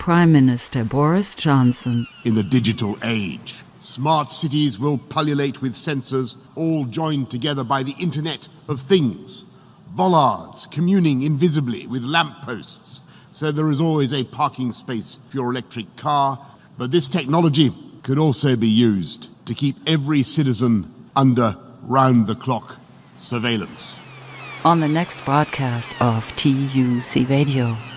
Prime Minister Boris Johnson. In the digital age, smart cities will pullulate with sensors, all joined together by the Internet of Things. Bollards communing invisibly with lampposts, so there is always a parking space for your electric car. But this technology could also be used to keep every citizen under round-the-clock surveillance. On the next broadcast of TUC Radio.